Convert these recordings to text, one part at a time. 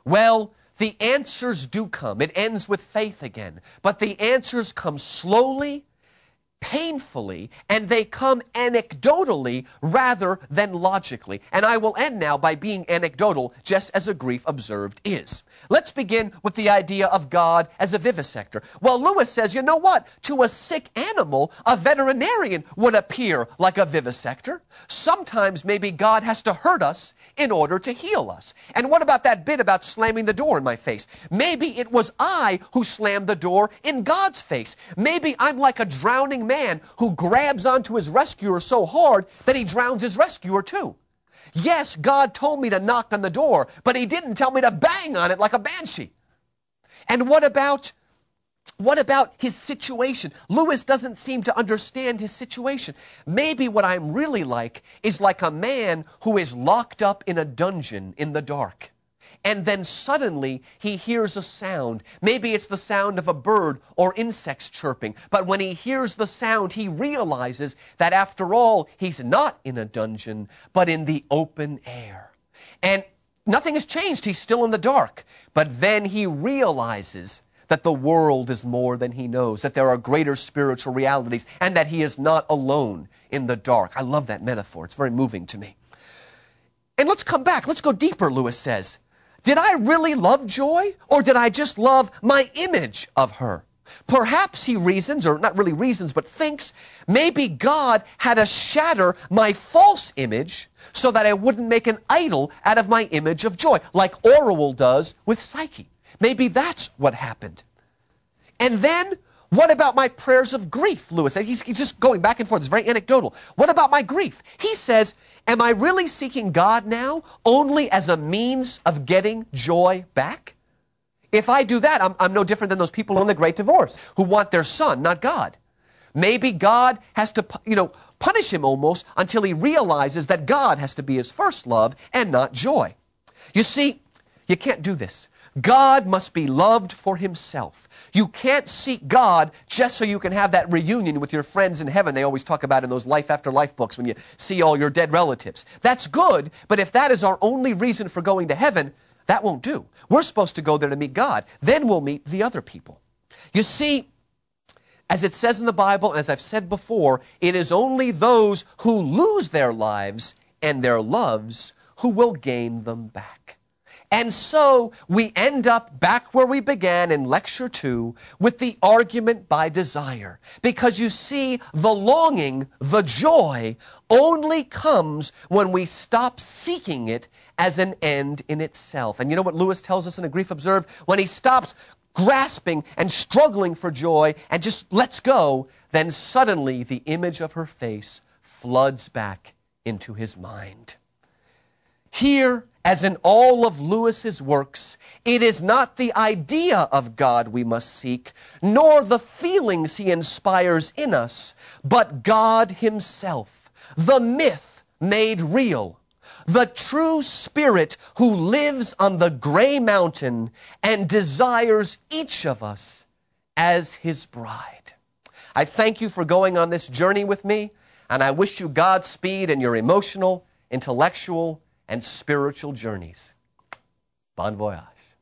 Well, the answers do come. It ends with faith again. But the answers come slowly, painfully, and they come anecdotally rather than logically. And I will end now by being anecdotal, just as a grief observed is. Let's begin with the idea of God as a vivisector. Well, Lewis says, you know what? To a sick animal, a veterinarian would appear like a vivisector. Sometimes maybe God has to hurt us in order to heal us. And what about that bit about slamming the door in my face? Maybe it was I who slammed the door in God's face. Maybe I'm like a drowning man who grabs onto his rescuer so hard that he drowns his rescuer too. Yes, God told me to knock on the door, but he didn't tell me to bang on it like a banshee. And what about his situation? Lewis doesn't seem to understand his situation. Maybe what I'm really like is like a man who is locked up in a dungeon in the dark. And then suddenly he hears a sound. Maybe it's the sound of a bird or insects chirping. But when he hears the sound, he realizes that after all, he's not in a dungeon, but in the open air. And nothing has changed. He's still in the dark. But then he realizes that the world is more than he knows, that there are greater spiritual realities, and that he is not alone in the dark. I love that metaphor. It's very moving to me. And let's come back. Let's go deeper, Lewis says. Did I really love Joy, or did I just love my image of her? Perhaps he reasons, or not really reasons, but thinks, maybe God had to shatter my false image so that I wouldn't make an idol out of my image of Joy, like Orual does with Psyche. Maybe that's what happened. And then, what about my prayers of grief, Lewis says? He's just going back and forth. It's very anecdotal. What about my grief? He says, am I really seeking God now only as a means of getting joy back? If I do that, I'm no different than those people on the Great Divorce who want their son, not God. Maybe God has to, punish him almost until he realizes that God has to be his first love and not joy. You see, you can't do this. God must be loved for himself. You can't seek God just so you can have that reunion with your friends in heaven they always talk about in those life after life books when you see all your dead relatives. That's good, but if that is our only reason for going to heaven, that won't do. We're supposed to go there to meet God. Then we'll meet the other people. You see, as it says in the Bible, and as I've said before, it is only those who lose their lives and their loves who will gain them back. And so we end up back where we began in Lecture 2 with the argument by desire. Because you see, the longing, the joy, only comes when we stop seeking it as an end in itself. And you know what Lewis tells us in A Grief Observed? When he stops grasping and struggling for joy and just lets go, then suddenly the image of her face floods back into his mind. Here, as in all of Lewis's works, it is not the idea of God we must seek, nor the feelings he inspires in us, but God himself, the myth made real, the true spirit who lives on the gray mountain and desires each of us as his bride. I thank you for going on this journey with me, and I wish you Godspeed in your emotional, intellectual, and spiritual journeys. Bon voyage.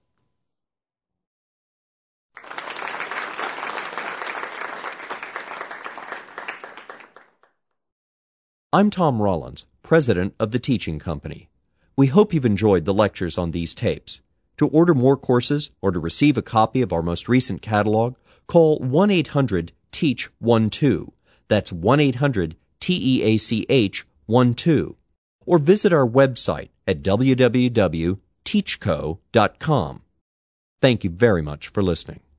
I'm Tom Rollins, president of the Teaching Company. We hope you've enjoyed the lectures on these tapes. To order more courses or to receive a copy of our most recent catalog, call 1-800-TEACH-12. That's 1-800-TEACH-12. Or visit our website at www.teachco.com. Thank you very much for listening.